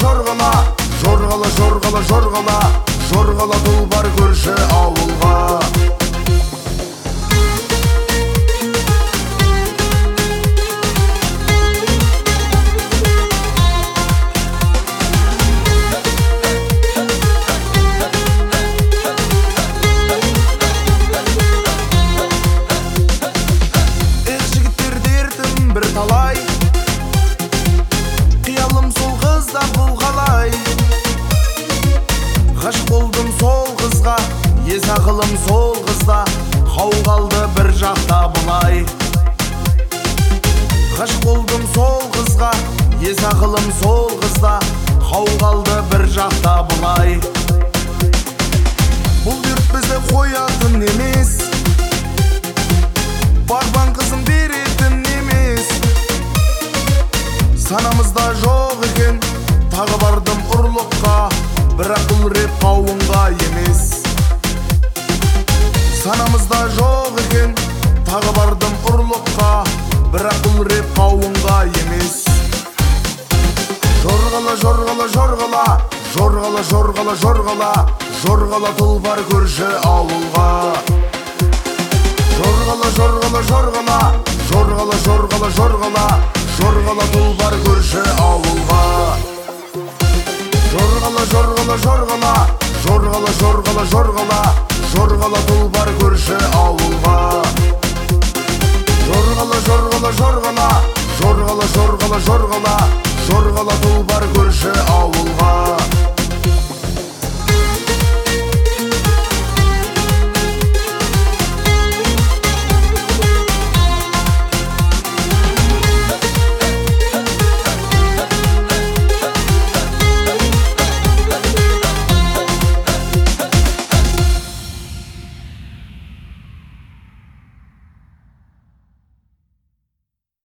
жорғала, жорғала, жорғала, жорғала, жорғала тұлпар көрші ауылға. бір талай, қиялым сол қызда бұл қалай. Ғашық болдым сол қызға, ес ақылым сол қызда, қау қалды бір жақта бұлай. Ғашық болдым сол қызға, ес ақылым сол қызда, қау қалды бір жақта бұлай. Бұл дерт бізді қоятын емес, барбан қызым беретін емес. Санамызда жоқ екен, тағы бардым ұрлыққа, бірақ бұл рет қауынға емес. Санамызда жоқ екен, тағы бардым ұрлыққа, бірақ бұл рет қауынға емес. Жорғала, жорғала, жорғала, жорғала, жорғала, жорғала, жорғала тұлпар көрші ауылға. Жорғала, жорғала, жорғала, жорғала, жорғала, жорғала, жорғала тұлпар көрші ауылға. Жорғала, жорғала, жорғала, жорғала, жорғала, жорғала, жорғала тұлпар көрші ауылға. Жорғала, жорғала, жорғала, жорғала, жорғала, жорғала, жорғала тұлпар көрші ауылға.